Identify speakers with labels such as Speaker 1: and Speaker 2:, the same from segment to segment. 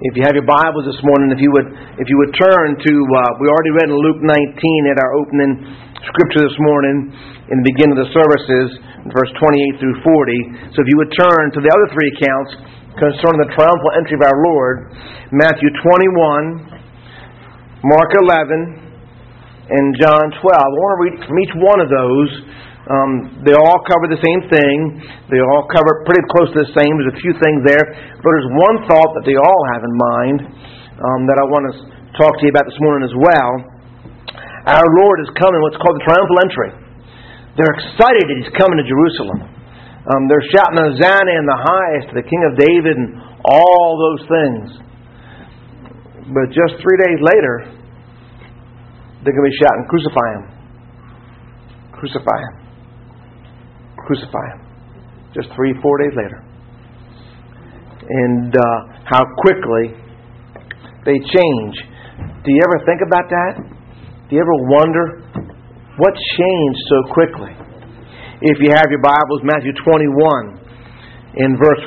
Speaker 1: If you have your Bibles this morning, if you would turn to, we already read in Luke 19 at our opening scripture this morning in the beginning of the services, verse 28 through 40. So if you would turn to the other three accounts concerning the triumphal entry of our Lord, Matthew 21, Mark 11, and John 12. I want to read from each one of those. They all cover the same thing. They all cover pretty close to the same. There's a few things there. But there's one thought that they all have in mind that I want to talk to you about this morning as well. Our Lord is coming, what's called the triumphal entry. They're excited that He's coming to Jerusalem. They're shouting, Hosanna in the highest to the King of David and all those things. But just 3 days later, they're going to be shouting, Crucify Him. Crucify Him. Crucify Him. Just 3-4 days later. And how quickly they change. Do you ever think about that? Do you ever wonder what changed so quickly? If you have your Bibles, Matthew 21 in verse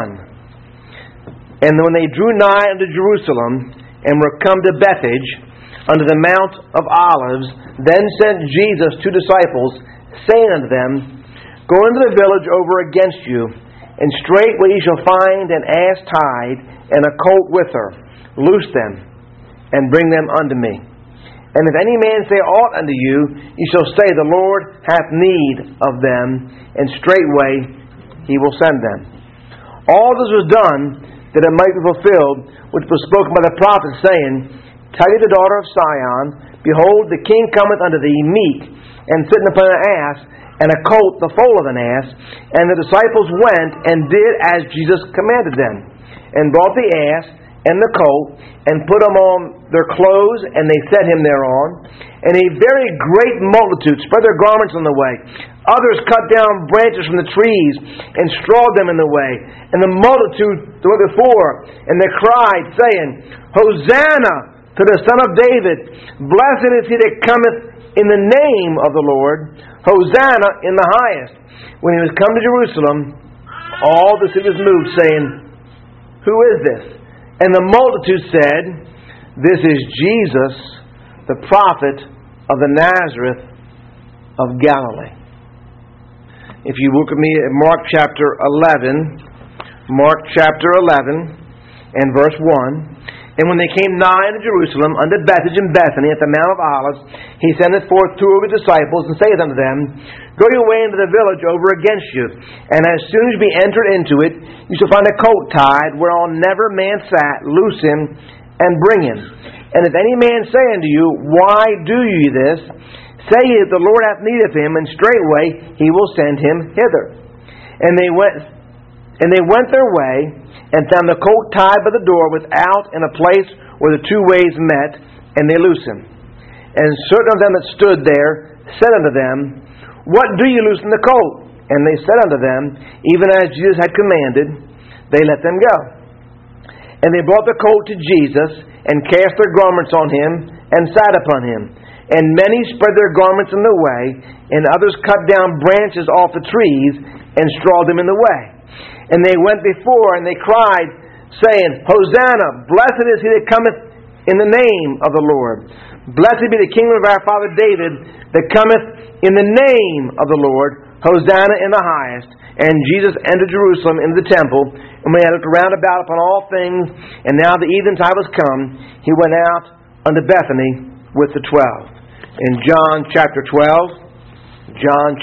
Speaker 1: 1. And when they drew nigh unto Jerusalem and were come to Bethphage unto the Mount of Olives, then sent Jesus 2 disciples, saying unto them, Go into the village over against you, and straightway ye shall find an ass tied, and a colt with her. Loose them, and bring them unto me. And if any man say aught unto you, ye shall say, The Lord hath need of them, and straightway He will send them. All this was done, that it might be fulfilled, which was spoken by the prophet, saying, Tell ye the daughter of Sion, Behold, the king cometh unto thee meek, and sitting upon an ass, and a colt the foal of an ass. And the disciples went and did as Jesus commanded them, and brought the ass and the colt, and put them on their clothes, and they set him thereon. And a very great multitude spread their garments on the way. Others cut down branches from the trees, and strawed them in the way. And the multitude went before, and they cried, saying, Hosanna to the Son of David! Blessed is he that cometh in the name of the Lord! Hosanna in the highest! When he was come to Jerusalem, all the city was moved, saying, Who is this? And the multitude said, This is Jesus, the prophet of the Nazareth of Galilee. If you look at me at Mark chapter 11, and verse 1. And when they came nigh unto Jerusalem, unto Bethphage and Bethany, at the Mount of Olives, He sendeth forth 2 of His disciples, and saith unto them, Go your way into the village over against you, and as soon as ye be entered into it, you shall find a colt tied, whereon never man sat. Loose him, and bring him. And if any man say unto you, Why do ye this? Say ye that the Lord hath need of him, and straightway He will send him hither. And they went their way, and found the colt tied by the door without, in a place where the 2 ways met, and they loosed him. And certain of them that stood there said unto them, What do ye loosen the colt? And they said unto them, Even as Jesus had commanded. They let them go. And they brought the colt to Jesus, and cast their garments on him, and sat upon him. And many spread their garments in the way, and others cut down branches off the trees, and strawed them in the way. And they went before, and they cried, saying, Hosanna! Blessed is he that cometh in the name of the Lord. Blessed be the kingdom of our father David, that cometh in the name of the Lord. Hosanna in the highest. And Jesus entered Jerusalem into the temple, and when he had looked round about upon all things, and now the eventide was come, he went out unto Bethany with the 12. In John chapter 12,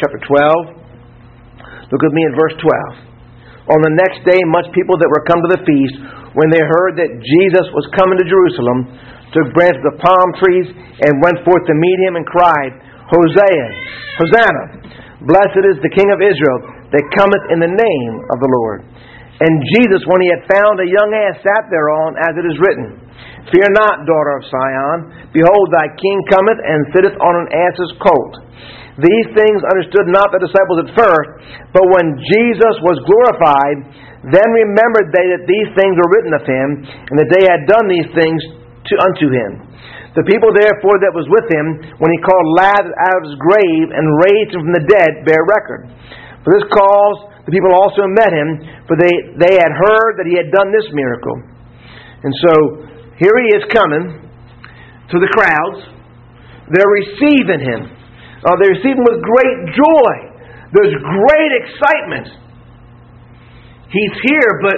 Speaker 1: look at me in verse 12. On the next day, much people that were come to the feast, when they heard that Jesus was coming to Jerusalem, took branches of palm trees, and went forth to meet him, and cried, Hosanna! Blessed is the King of Israel, that cometh in the name of the Lord. And Jesus, when he had found a young ass, sat thereon, as it is written, Fear not, daughter of Sion. Behold, thy king cometh, and sitteth on an ass's colt. These things understood not the disciples at first, but when Jesus was glorified, then remembered they that these things were written of him, and that they had done these things unto him. The people therefore that was with him, when he called Lazarus out of his grave and raised him from the dead, bear record. For this cause the people also met him, for they had heard that he had done this miracle. And so, here He is coming to the crowds. They're receiving Him. They receive Him with great joy. There's great excitement. He's here, but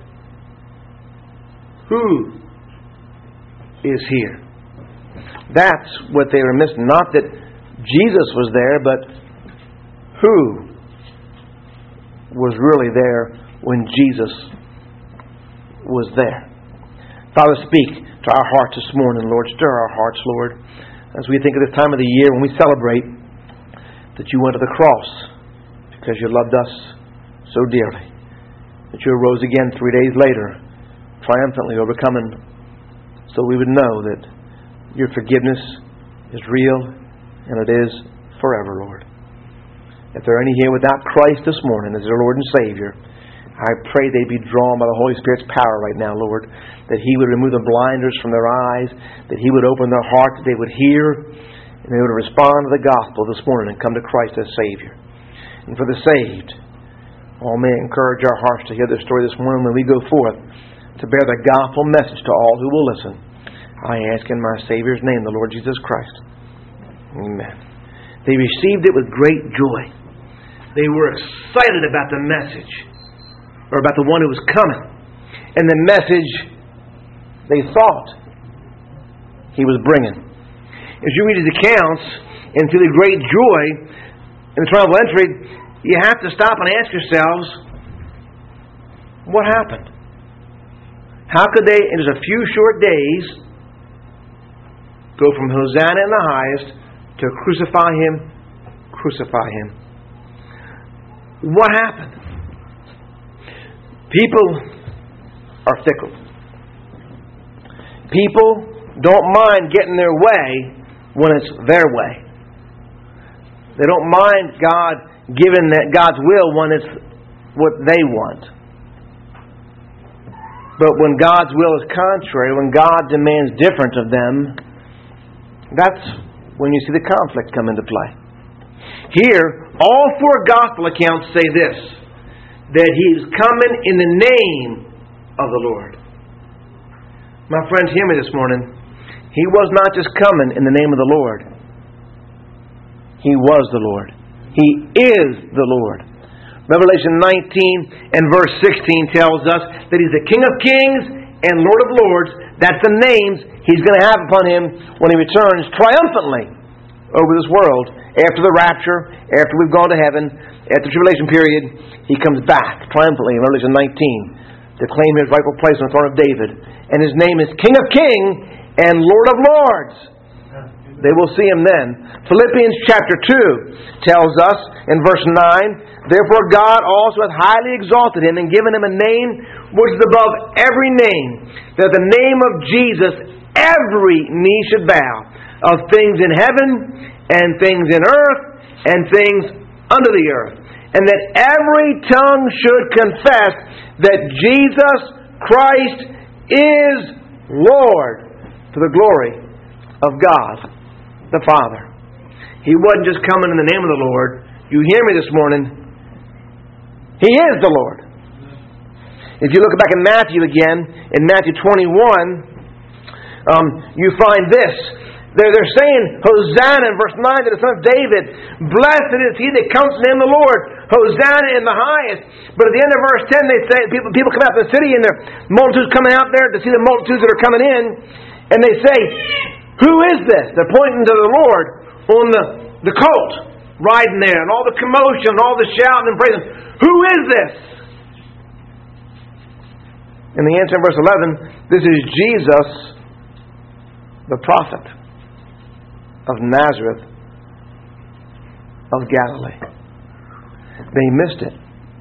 Speaker 1: who is here? That's what they were missing. Not that Jesus was there, but who was really there when Jesus was there? Father, speak to our hearts this morning, Lord. Stir our hearts, Lord, as we think of this time of the year when we celebrate that You went to the cross because You loved us so dearly, that You arose again 3 days later, triumphantly overcoming, so we would know that Your forgiveness is real and it is forever, Lord. If there are any here without Christ this morning as their Lord and Savior, I pray they be drawn by the Holy Spirit's power right now, Lord, that He would remove the blinders from their eyes, that He would open their heart, that they would hear, and they would respond to the gospel this morning and come to Christ as Savior. And for the saved, may it encourage our hearts to hear this story this morning when we go forth to bear the gospel message to all who will listen. I ask in my Savior's name, the Lord Jesus Christ. Amen. They received it with great joy. They were excited about the message, or about the one who was coming. And the message they thought He was bringing. As you read His accounts and feel the great joy in the triumphal entry, you have to stop and ask yourselves, what happened? How could they, in just a few short days, go from Hosanna in the highest to crucify Him, crucify Him? What happened? People are fickle. People don't mind getting their way when it's their way. They don't mind God giving God's will when it's what they want. But when God's will is contrary, when God demands different of them, that's when you see the conflict come into play. Here, all four gospel accounts say this, that He is coming in the name of the Lord. My friends, hear me this morning. He was not just coming in the name of the Lord. He was the Lord. He is the Lord. Revelation 19 and verse 16 tells us that He's the King of Kings and Lord of Lords. That's the names He's going to have upon Him when He returns triumphantly over this world. After the rapture, after we've gone to heaven, after the tribulation period, He comes back triumphantly in Revelation 19 to claim His rightful place on the throne of David. And His name is King of Kings and Lord of Lords. They will see Him then. Philippians chapter 2 tells us in verse 9, therefore God also hath highly exalted Him and given Him a name which is above every name, that at the name of Jesus every knee should bow, of things in heaven and things in earth and things under the earth, and that every tongue should confess that Jesus Christ is Lord, to the glory of God the Father. He wasn't just coming in the name of the Lord. You hear me this morning. He is the Lord. If you look back in Matthew again, in Matthew 21, you find this. They're saying, Hosanna in verse 9 to the Son of David. Blessed is He that comes in the name of the Lord. Hosanna in the highest. But at the end of verse 10 they say, people come out to the city and there are multitudes coming out there to see the multitudes that are coming in. And they say, who is this? They're pointing to the Lord on the colt riding there, and all the commotion, and all the shouting and praising. Who is this? And the answer in verse 11, this is Jesus, the prophet of Nazareth of Galilee. They missed it.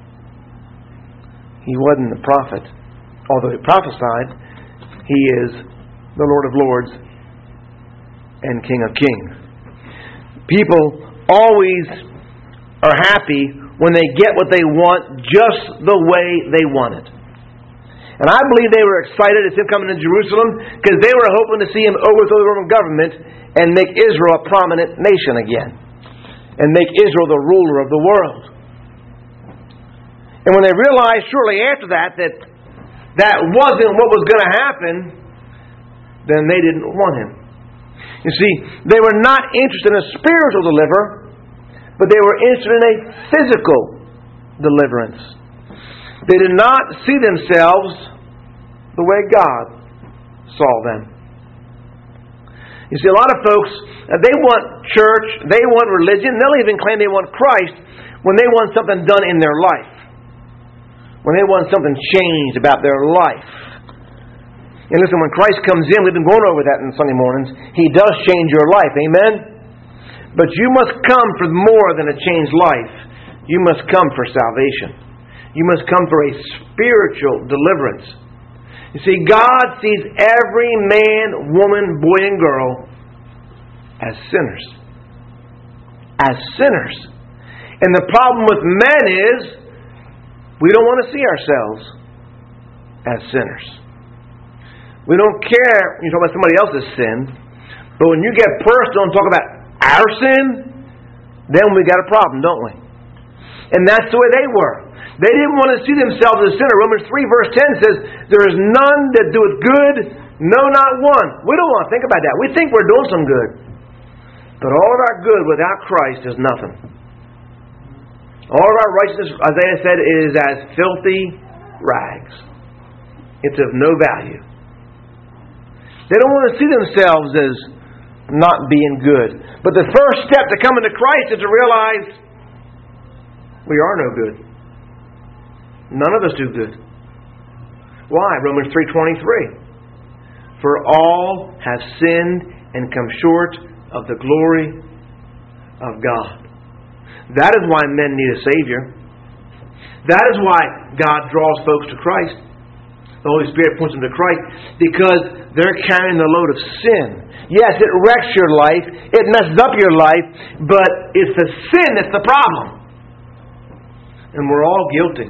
Speaker 1: He wasn't a prophet. Although He prophesied, He is the Lord of Lords and King of Kings. People always are happy when they get what they want just the way they want it. And I believe they were excited at Him coming to Jerusalem because they were hoping to see Him overthrow the Roman government and make Israel a prominent nation again. And make Israel the ruler of the world. And when they realized shortly after that that wasn't what was going to happen, then they didn't want Him. You see, they were not interested in a spiritual deliverer, but they were interested in a physical deliverance. They did not see themselves the way God saw them. You see, a lot of folks, they want church, they want religion, they'll even claim they want Christ when they want something done in their life. When they want something changed about their life. And listen, when Christ comes in, we've been going over that in Sunday mornings, He does change your life. Amen? But you must come for more than a changed life. You must come for salvation. You must come for a spiritual deliverance. You see, God sees every man, woman, boy, and girl as sinners. As sinners. And the problem with men is we don't want to see ourselves as sinners. We don't care when you talk about somebody else's sin, but when you get personal and talk about our sin, then we got a problem, don't we? And that's the way they were. They didn't want to see themselves as a sinner. Romans 3 verse 10 says, "There is none that doeth good, no, not one." We don't want to think about that. We think we're doing some good. But all of our good without Christ is nothing. All of our righteousness, Isaiah said, is as filthy rags. It's of no value. They don't want to see themselves as not being good. But the first step to coming to Christ is to realize we are no good. None of us do good. Why? Romans 3:23. For all have sinned and come short of the glory of God. That is why men need a Savior. That is why God draws folks to Christ. The Holy Spirit points them to Christ because they're carrying the load of sin. Yes, it wrecks your life. It messes up your life. But it's the sin that's the problem. And we're all guilty.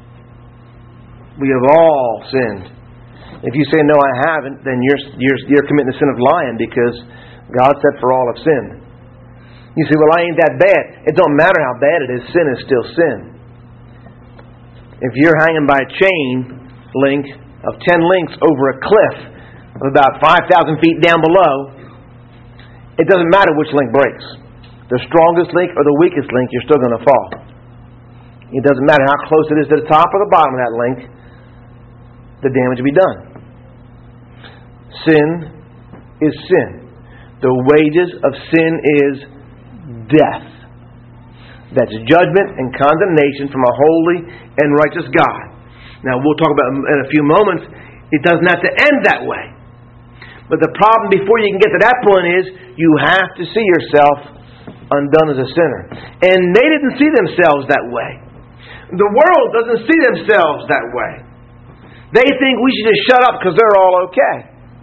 Speaker 1: We have all sinned. If you say, "No, I haven't," then you're committing the sin of lying because God said for all have sinned. You say, "Well, I ain't that bad." It don't matter how bad it is. Sin is still sin. If you're hanging by a chain link of 10 links over a cliff of about 5,000 feet down below, it doesn't matter which link breaks. The strongest link or the weakest link, you're still going to fall. It doesn't matter how close it is to the top or the bottom of that link, the damage will be done. Sin is sin. The wages of sin is death. That's judgment and condemnation from a holy and righteous God. Now, we'll talk about in a few moments, it doesn't have to end that way. But the problem before you can get to that point is you have to see yourself undone as a sinner. And they didn't see themselves that way. The world doesn't see themselves that way. They think we should just shut up because they're all okay.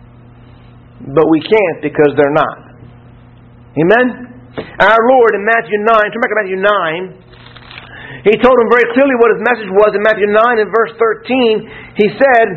Speaker 1: But we can't because they're not. Amen? Our Lord in Matthew 9, turn back to Matthew 9, He told them very clearly what His message was in Matthew 9 and verse 13. He said,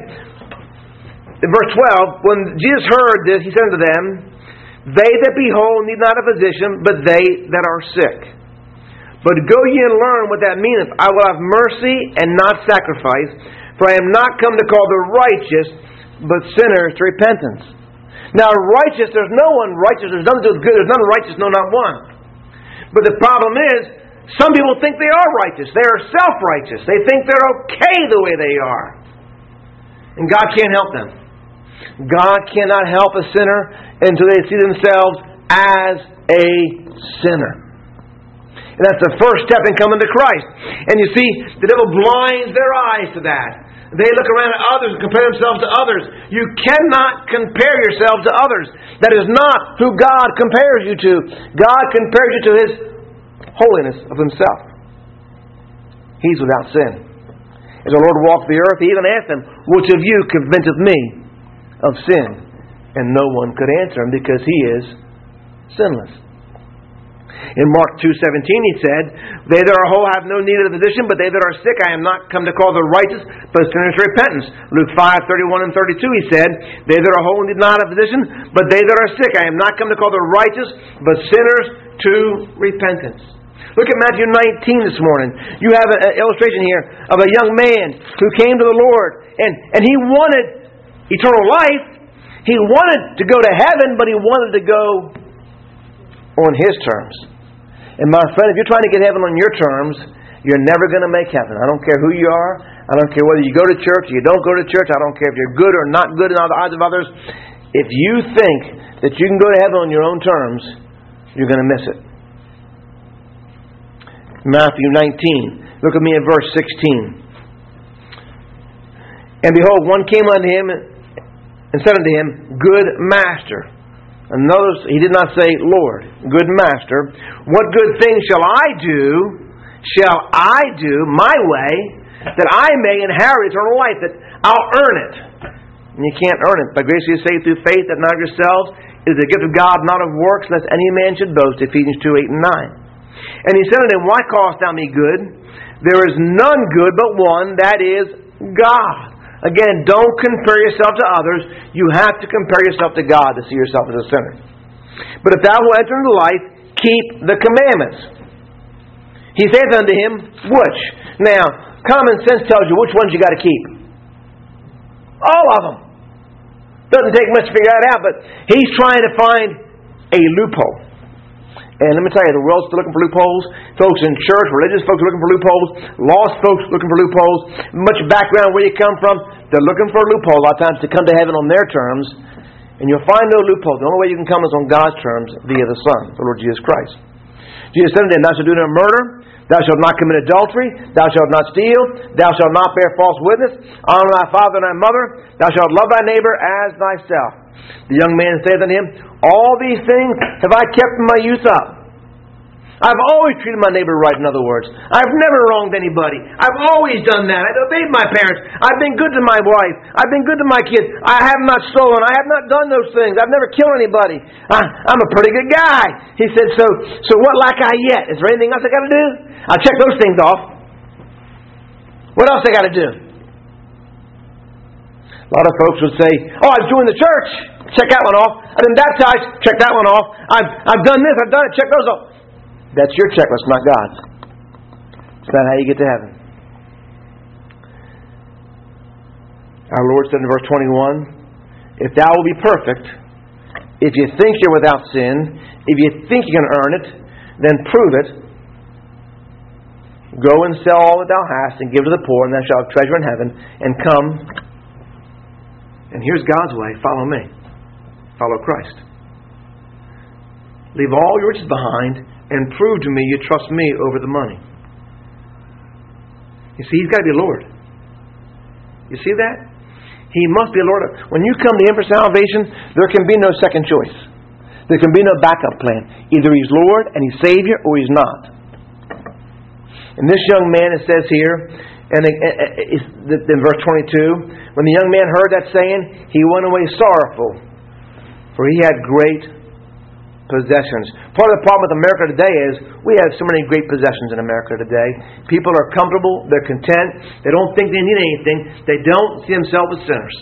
Speaker 1: in verse 12, when Jesus heard this, He said unto them, "They that be whole need not a physician, but they that are sick. But go ye and learn what that meaneth. I will have mercy and not sacrifice, for I am not come to call the righteous, but sinners to repentance." Now, righteous, there's no one righteous. There's none that does good. There's none righteous, no, not one. But the problem is, some people think they are righteous. They are self-righteous. They think they're okay the way they are. And God can't help them. God cannot help a sinner until they see themselves as a sinner. And that's the first step in coming to Christ. And you see, the devil blinds their eyes to that. They look around at others and compare themselves to others. You cannot compare yourself to others. That is not who God compares you to. God compares you to His holiness of Himself. He's without sin. As our Lord walked the earth, He even asked them, "Which of you convinceth me of sin?" And no one could answer Him because He is sinless. In Mark 2:17 He said, "They that are whole have no need of a physician, but they that are sick I am not come to call the righteous, but sinners to repentance." Luke 5:31 and 32 He said, "They that are whole need not a physician, but they that are sick I am not come to call the righteous, but sinners to repentance." Look at Matthew 19 this morning. You have an illustration here of a young man who came to the Lord, and he wanted eternal life. He wanted to go to heaven, but he wanted to go on his terms. And my friend, if you're trying to get heaven on your terms, you're never going to make heaven. I don't care who you are. I don't care whether you go to church or you don't go to church. I don't care if you're good or not good in the eyes of others. If you think that you can go to heaven on your own terms, you're going to miss it. Matthew 19. Look at me in verse 16. And behold, one came unto him and said unto him, Good Master. And notice, he did not say Lord. Good Master. What good thing shall I do my way, that I may inherit eternal life, that I'll earn it? And you can't earn it. By grace you are saved through faith, that not of yourselves. It is the gift of God, not of works, lest any man should boast. Ephesians 2:8 and 9. And he said unto him, Why callest thou me good? There is none good but one, that is God. Again, don't compare yourself to others. You have to compare yourself to God to see yourself as a sinner. But if thou wilt enter into life, keep the commandments. He saith unto him, Which? Now, common sense tells you which ones you got to keep. All of them. Doesn't take much to figure that out, but he's trying to find a loophole. And let me tell you, the world's still looking for loopholes. Folks in church, religious folks are looking for loopholes. Lost folks looking for loopholes. Much background where you come from, they're looking for a loophole a lot of times to come to heaven on their terms. And you'll find no loophole. The only way you can come is on God's terms via the Son, the Lord Jesus Christ. Jesus said unto him, Thou shalt do no murder. Thou shalt not commit adultery. Thou shalt not steal. Thou shalt not bear false witness. Honor thy father and thy mother. Thou shalt love thy neighbor as thyself. The young man saith unto him, All these things have I kept from my youth up. I've always treated my neighbor right, in other words. I've never wronged anybody. I've always done that. I've obeyed my parents. I've been good to my wife. I've been good to my kids. I have not stolen. I have not done those things. I've never killed anybody. I'm a pretty good guy. He said, so what lack I yet? Is there anything else I got to do? I'll check those things off. What else I got to do? A lot of folks would say, I was doing the church. Check that one off. I've been baptized. Check that one off. I've done this. I've done it. Check those off. That's your checklist, not God's. It's not how you get to heaven. Our Lord said in verse 21, If thou will be perfect, if you think you're without sin, if you think you can earn it, then prove it. Go and sell all that thou hast and give to the poor, and thou shalt have treasure in heaven, and come. And here's God's way. Follow me. Follow Christ. Leave all your riches behind and prove to me you trust me over the money. You see, He's got to be Lord. You see that? He must be Lord. When you come to Him for salvation, there can be no second choice. There can be no backup plan. Either He's Lord and He's Savior, or He's not. And this young man, it says here, and in verse 22, when the young man heard that saying, he went away sorrowful, for he had great possessions. Part of the problem with America today is we have so many great possessions in America today. People are comfortable, they're content, they don't think they need anything, they don't see themselves as sinners.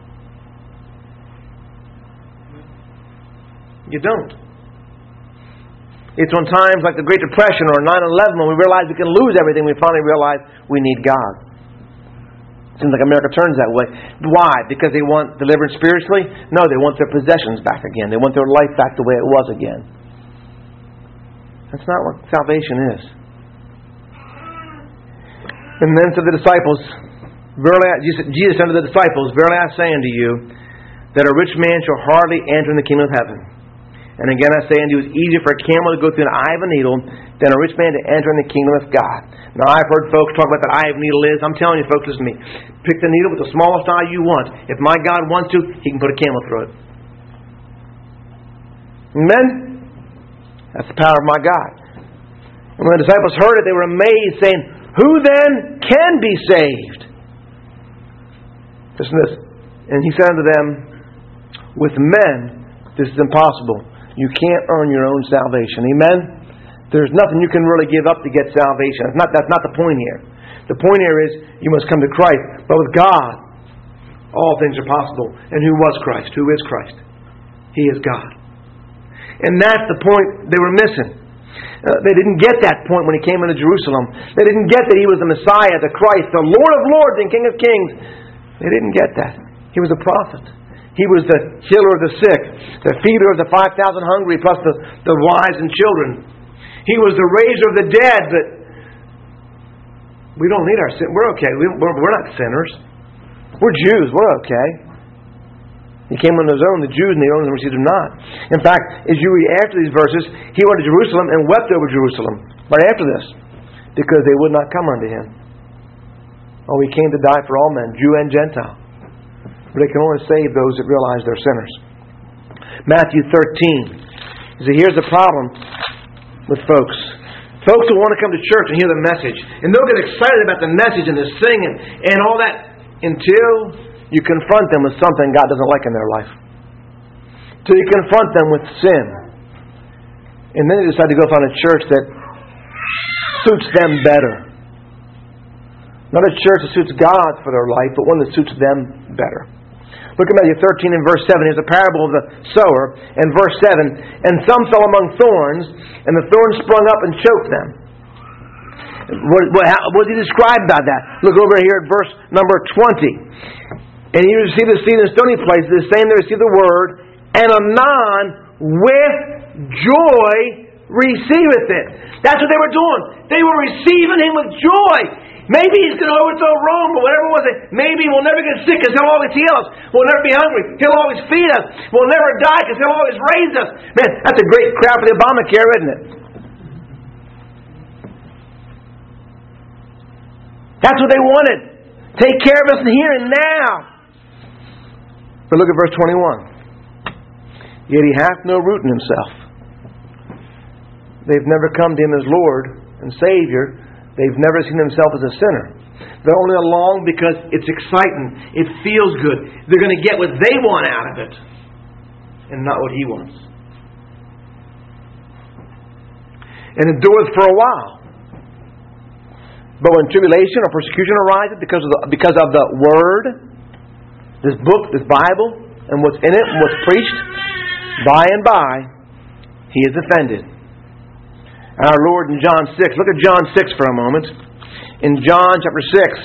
Speaker 1: You don't. It's on times like the Great Depression or 9/11 when we realize we can lose everything, we finally realize we need God. Seems like America turns that way. Why? Because they want deliverance spiritually? No, they want their possessions back again. They want their life back the way it was again. That's not what salvation is. And then to the disciples, Jesus said to the disciples, Verily I say unto you, that a rich man shall hardly enter in the kingdom of heaven. And again I say unto you, it is easier for a camel to go through an eye of a needle than a rich man to enter in the kingdom of God. Now I've heard folks talk about the eye of a needle is. I'm telling you folks, listen to me. Pick the needle with the smallest eye you want. If my God wants to, He can put a camel through it. Amen? That's the power of my God. And when the disciples heard it, they were amazed, saying, Who then can be saved? Listen to this. And He said unto them, With men this is impossible. You can't earn your own salvation. Amen? There's nothing you can really give up to get salvation. That's not the point here. The point here is you must come to Christ. But with God, all things are possible. And who was Christ? Who is Christ? He is God. And that's the point they were missing. They didn't get that point when He came into Jerusalem. They didn't get that He was the Messiah, the Christ, the Lord of Lords and King of Kings. They didn't get that. He was a prophet. He was the healer of the sick, the feeder of the 5,000 hungry, plus the wives and children. He was the raiser of the dead, but we don't need our sin. We're okay. We're not sinners. We're Jews. We're okay. He came on His own, the Jews, and the own received Him not. In fact, as you read after these verses, He went to Jerusalem and wept over Jerusalem right after this, because they would not come unto Him. Oh, He came to die for all men, Jew and Gentile. But He can only save those that realize they're sinners. Matthew 13. You see, here's the problem with folks. Folks who want to come to church and hear the message, and they'll get excited about the message and the singing and all that until you confront them with something God doesn't like in their life. Till you confront them with sin. And then they decide to go find a church that suits them better. Not a church that suits God for their life, but one that suits them better. Look at Matthew 13 and verse 7. Here's a parable of the sower. And verse 7, and some fell among thorns, and the thorns sprung up and choked them. What does He describe about that? Look over here at verse number 20. And you receive the seed in stony places, the same that receive the word, and anon with joy receiveth it. That's what they were doing. They were receiving Him with joy. Maybe He's going to overthrow Rome, but whatever it was, maybe we'll never get sick because He'll always heal us. We'll never be hungry. He'll always feed us. We'll never die because He'll always raise us. Man, that's a great crowd for the Obamacare, isn't it? That's what they wanted. Take care of us in here and now. But look at verse 21. Yet He hath no root in Himself. They've never come to Him as Lord and Savior. They've never seen themselves as a sinner. They're only along because it's exciting. It feels good. They're going to get what they want out of it and not what He wants. And endureth for a while. But when tribulation or persecution arises because of the Word, this book, this Bible, and what's in it, and what's preached, by and by, He is offended. Our Lord in John 6. Look at John 6 for a moment. In John chapter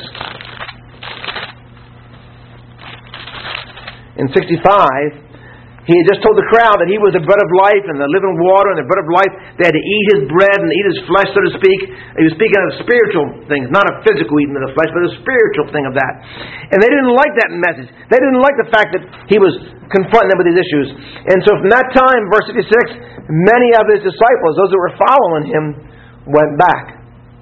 Speaker 1: 6. In 65, He had just told the crowd that He was the bread of life and the living water and the bread of life. They had to eat His bread and eat His flesh, so to speak. He was speaking of spiritual things, not a physical eating of the flesh, but a spiritual thing of that. And they didn't like that message. They didn't like the fact that He was confronting them with these issues. And so from that time, verse 56, many of His disciples, those that were following Him, went back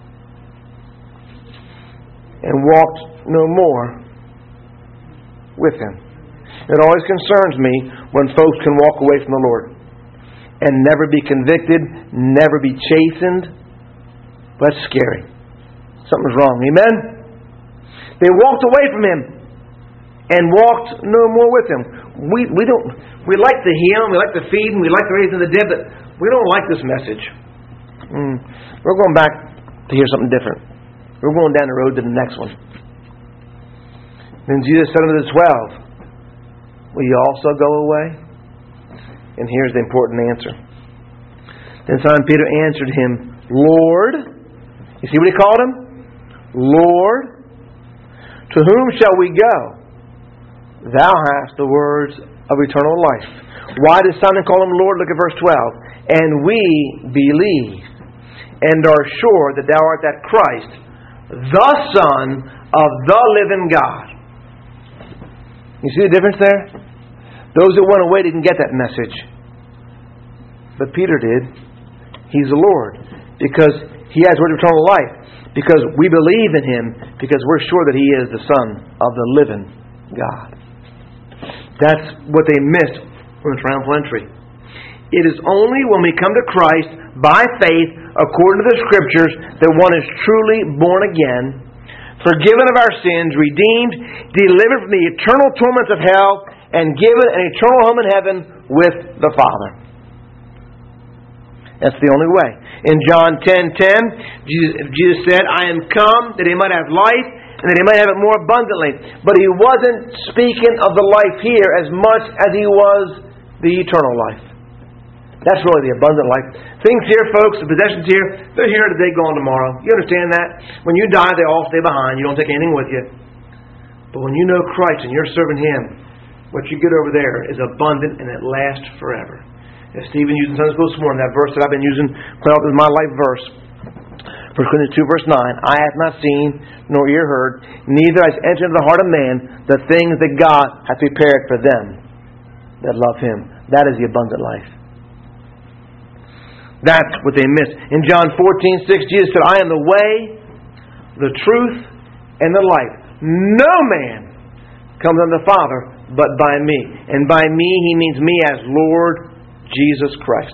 Speaker 1: and walked no more with Him. It always concerns me when folks can walk away from the Lord and never be convicted, never be chastened. That's scary. Something's wrong. Amen? They walked away from Him and walked no more with Him. We like to heal, we like to feed, and we like the raising of the dead, but we don't like this message. We're going back to hear something different. We're going down the road to the next one. Then Jesus said unto the 12, will you also go away? And here's the important answer. Then Simon Peter answered Him, Lord. You see what he called Him? Lord. To whom shall we go? Thou hast the words of eternal life. Why does Simon call Him Lord? Look at verse 12. And we believe and are sure that Thou art that Christ, the Son of the living God. You see the difference there? Those that went away didn't get that message. But Peter did. He's the Lord. Because He has word of eternal life. Because we believe in Him. Because we're sure that He is the Son of the living God. That's what they missed from the triumphal entry. It is only when we come to Christ by faith, according to the Scriptures, that one is truly born again, forgiven of our sins, redeemed, delivered from the eternal torments of hell, and given an eternal home in heaven with the Father. That's the only way. In John 10:10, Jesus said, I am come that He might have life, and that He might have it more abundantly. But He wasn't speaking of the life here as much as He was the eternal life. That's really the abundant life. Things here, folks, the possessions here, they're here today, gone tomorrow. You understand that? When you die, they all stay behind. You don't take anything with you. But when you know Christ and you're serving Him, what you get over there is abundant and it lasts forever. As Stephen used in Sunday school this morning, that verse that I've been using quite often is my life verse. 1 Corinthians 2 verse 9, I have not seen, nor ear heard, neither has entered into the heart of man the things that God hath prepared for them that love Him. That is the abundant life. That's what they missed. In John 14:6, Jesus said, I am the way, the truth, and the life. No man comes unto the Father but by me. And by me, He means me as Lord Jesus Christ.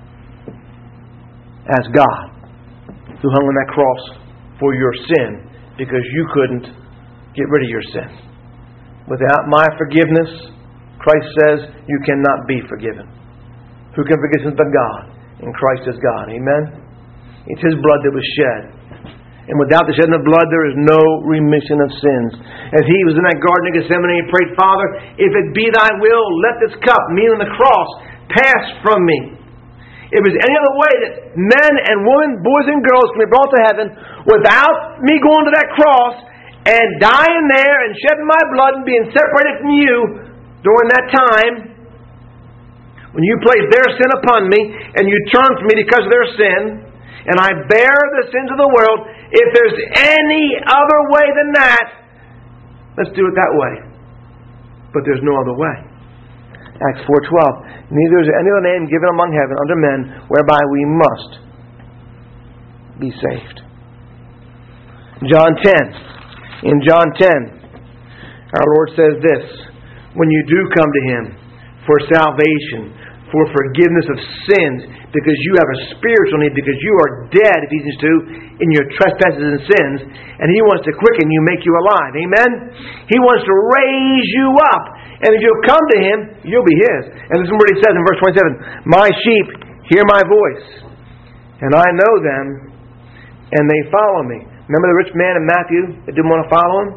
Speaker 1: As God, who hung on that cross for your sin because you couldn't get rid of your sin. Without my forgiveness, Christ says, you cannot be forgiven. Who can forgive sins but God? And Christ is God. Amen? It's His blood that was shed. And without the shedding of blood, there is no remission of sins. As He was in that garden of Gethsemane, He prayed, Father, if it be Thy will, let this cup, meaning the cross, pass from me. If there's any other way that men and women, boys and girls can be brought to heaven without me going to that cross and dying there and shedding my blood and being separated from you during that time, when you place their sin upon me and you turn from me because of their sin, and I bear the sins of the world, if there's any other way than that, let's do it that way. But there's no other way. Acts 4:12. Neither is any other name given among heaven under men whereby we must be saved. John 10. In John 10, our Lord says this, when you do come to Him for salvation, for forgiveness of sins, because you have a spiritual need, because you are dead, Ephesians 2, in your trespasses and sins, and He wants to quicken you, make you alive. Amen? He wants to raise you up. And if you'll come to Him, you'll be His. And listen to what He says in verse 27. My sheep hear my voice, and I know them, and they follow me. Remember the rich man in Matthew that didn't want to follow Him?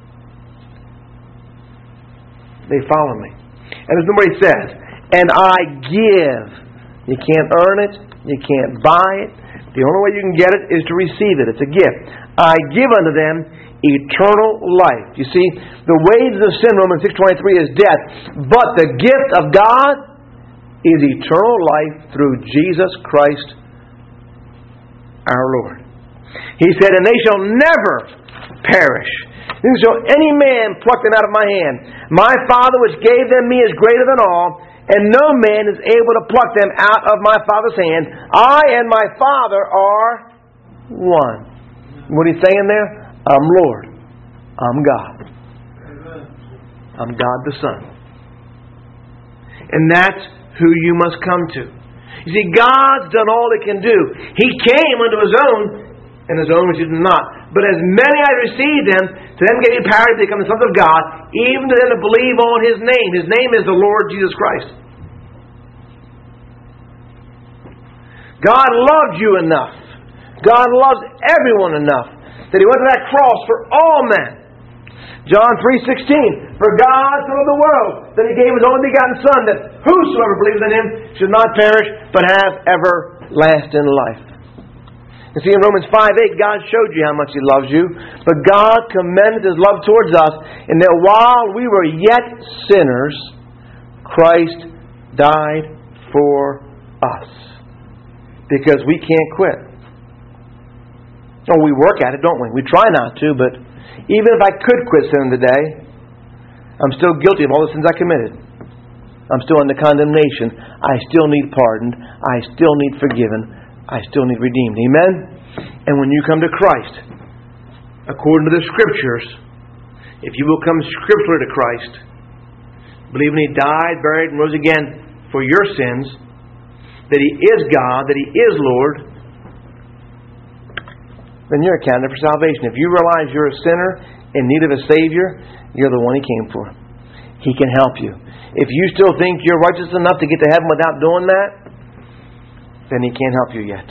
Speaker 1: They follow me. And listen to what He says. And I give. You can't earn it. You can't buy it. The only way you can get it is to receive it. It's a gift. I give unto them eternal life. You see, the wages of sin, Romans 6:23, is death. But the gift of God is eternal life through Jesus Christ our Lord. He said, and they shall never perish. Neither shall any man pluck them out of my hand. My Father which gave them me is greater than all, and no man is able to pluck them out of my Father's hand. I and my Father are one. What are you saying there? I'm Lord. I'm God. I'm God the Son. And that's who you must come to. You see, God's done all He can do. He came unto His own, and His own received Him not. But as many as received Him, to them gave He power to become the sons of God, even to them that believe on His name. His name is the Lord Jesus Christ. God loved you enough. God loves everyone enough that He went to that cross for all men. John 3:16. For God so loved the world that He gave His only begotten Son, that whosoever believes in Him should not perish, but have everlasting life. You see, in Romans 5:8, God showed you how much He loves you. But God commended His love towards us, in that while we were yet sinners, Christ died for us. Because we can't quit. Oh, we work at it, don't we? We try not to, but even if I could quit sinning today, I'm still guilty of all the sins I committed. I'm still under condemnation. I still need pardoned. I still need forgiven. I still need redeemed. Amen? And when you come to Christ, according to the Scriptures, if you will come scripturally to Christ, believing He died, buried, and rose again for your sins, that He is God, that He is Lord, then you're accounted for salvation. If you realize you're a sinner in need of a Savior, you're the one He came for. He can help you. If you still think you're righteous enough to get to heaven without doing that, then He can't help you yet.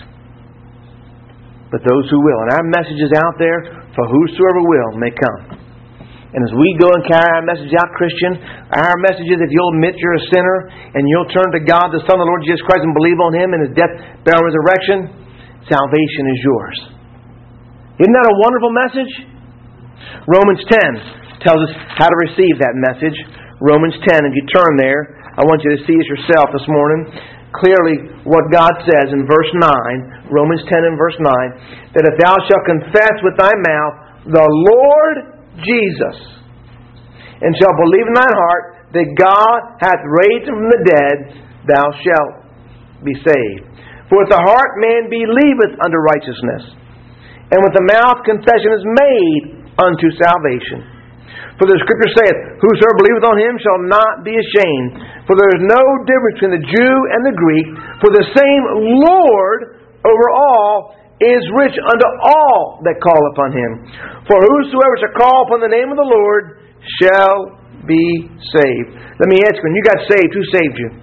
Speaker 1: But those who will. And our message is out there for whosoever will may come. And as we go and carry our message out, Christian, our message is if you'll admit you're a sinner and you'll turn to God, the Son of the Lord Jesus Christ, and believe on Him and His death, burial, and resurrection, salvation is yours. Isn't that a wonderful message? Romans 10 tells us how to receive that message. Romans 10, if you turn there, I want you to see it yourself this morning. Clearly, what God says in verse 9, Romans 10 and verse 9, that if thou shalt confess with thy mouth the Lord Jesus, and shalt believe in thine heart that God hath raised Him from the dead, thou shalt be saved. For with the heart man believeth unto righteousness, and with the mouth confession is made unto salvation. For the Scripture saith, whosoever believeth on Him shall not be ashamed. For there is no difference between the Jew and the Greek, for the same Lord over all is rich unto all that call upon Him. For whosoever shall call upon the name of the Lord shall be saved. Let me ask you, when you got saved, who saved you?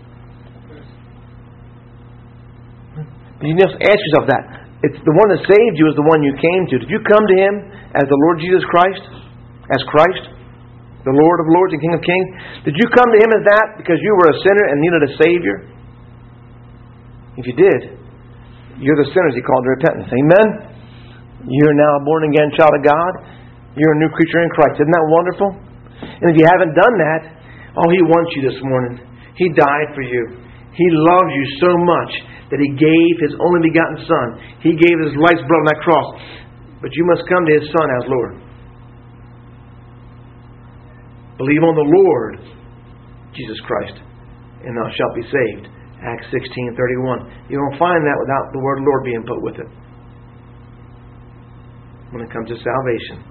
Speaker 1: You just ask yourself that. It's the one that saved you is the one you came to. Did you come to Him as the Lord Jesus Christ? As Christ? The Lord of Lords and King of Kings? Did you come to Him as that because you were a sinner and needed a Savior? If you did, you're the sinners He called to repentance. Amen? You're now a born-again child of God. You're a new creature in Christ. Isn't that wonderful? And if you haven't done that, He wants you this morning. He died for you. He loves you so much that He gave His only begotten Son. He gave His life's blood on that cross. But you must come to His Son as Lord. Believe on the Lord Jesus Christ, and thou shalt be saved. Acts 16:31. You don't find that without the word Lord being put with it. When it comes to salvation,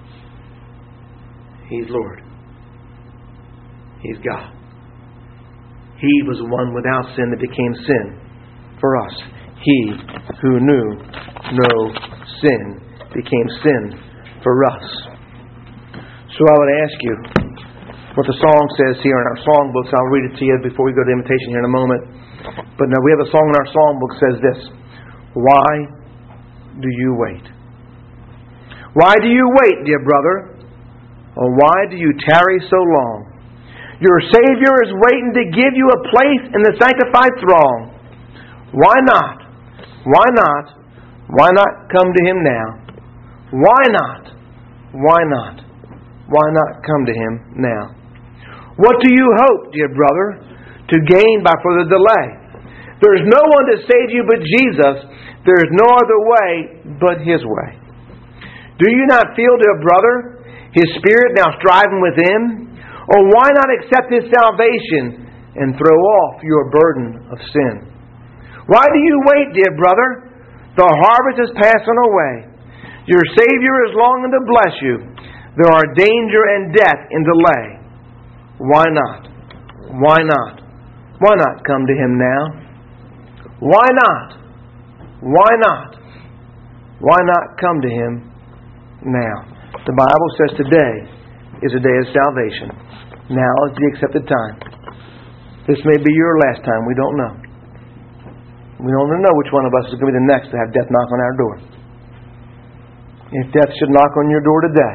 Speaker 1: He's Lord. He's God. He was the one without sin that became sin for us. He who knew no sin became sin for us. So I would ask you what the song says here in our songbooks. I'll read it to you before we go to the invitation here in a moment. But now we have a song in our songbook that says this: why do you wait? Why do you wait, dear brother? Or why do you tarry so long? Your Savior is waiting to give you a place in the sanctified throng. Why not? Why not? Why not come to Him now? Why not? Why not? Why not come to Him now? What do you hope, dear brother, to gain by further delay? There is no one to save you but Jesus. There is no other way but His way. Do you not feel, dear brother, His Spirit now striving within? Or why not accept His salvation and throw off your burden of sin? Why do you wait, dear brother? The harvest is passing away. Your Savior is longing to bless you. There are danger and death in delay. Why not? Why not? Why not come to Him now? Why not? Why not? Why not come to Him now? The Bible says today is a day of salvation. Now is the accepted time. This may be your last time. We don't know. We don't know which one of us is going to be the next to have death knock on our door. If death should knock on your door today,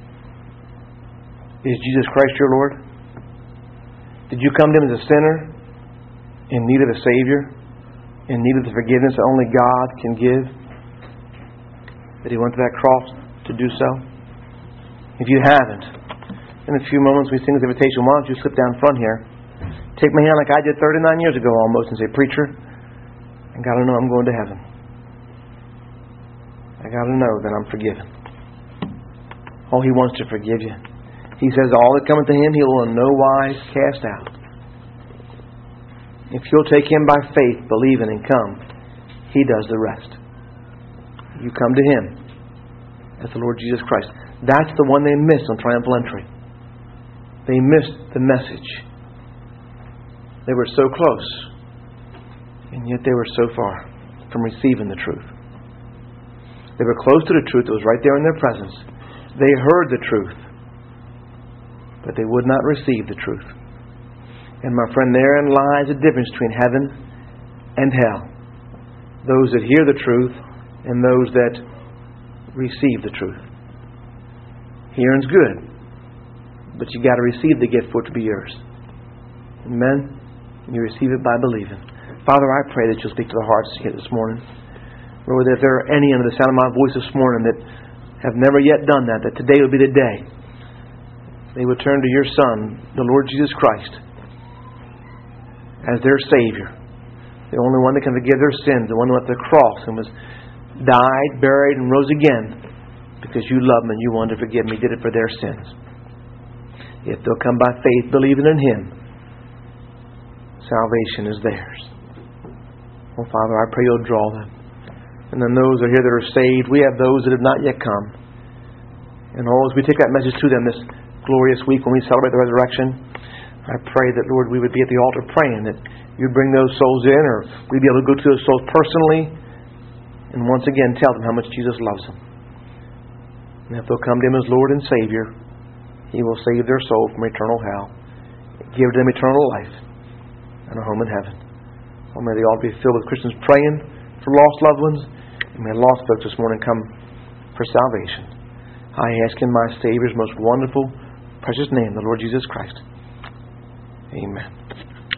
Speaker 1: is Jesus Christ your Lord? Did you come to Him as a sinner in need of a Savior, in need of the forgiveness that only God can give? That He went to that cross to do so? If you haven't, in a few moments we sing this invitation. Why don't you slip down front here, take my hand like I did 39 years ago almost, and say, preacher, I got to know I'm going to heaven. I got to know that I'm forgiven. Oh, He wants to forgive you. He says, all that cometh to Him, He will in no wise cast out. If you'll take Him by faith, believing and come, He does the rest. You come to Him as the Lord Jesus Christ. That's the one they missed on triumphal entry. They missed the message. They were so close, and yet they were so far from receiving the truth. They were close to the truth that was right there in their presence. They heard the truth, but they would not receive the truth. And my friend, therein lies the difference between heaven and hell. Those that hear the truth and those that receive the truth. Hearing's good. But you got to receive the gift for it to be yours. Amen? And you receive it by believing. Father, I pray that you'll speak to the hearts here this morning. Lord, that if there are any under the sound of my voice this morning that have never yet done that, that today will be the day they will turn to your Son, the Lord Jesus Christ, as their Savior. The only one that can forgive their sins, the one who went to the cross and was died, buried, and rose again because you love them and you wanted to forgive them. He did it for their sins. If they'll come by faith, believing in Him, salvation is theirs. Oh, Father, I pray you'll draw them. And then those that are here that are saved, we have those that have not yet come. And as we take that message to them this glorious week when we celebrate the resurrection, I pray that, Lord, we would be at the altar praying that you'd bring those souls in, or we'd be able to go to those souls personally and once again tell them how much Jesus loves them. And if they'll come to Him as Lord and Savior, He will save their soul from eternal hell, give them eternal life and a home in heaven. Oh, may they all be filled with Christians praying for lost loved ones, and may lost folks this morning come for salvation. I ask in my Savior's most wonderful, precious name, the Lord Jesus Christ. Amen.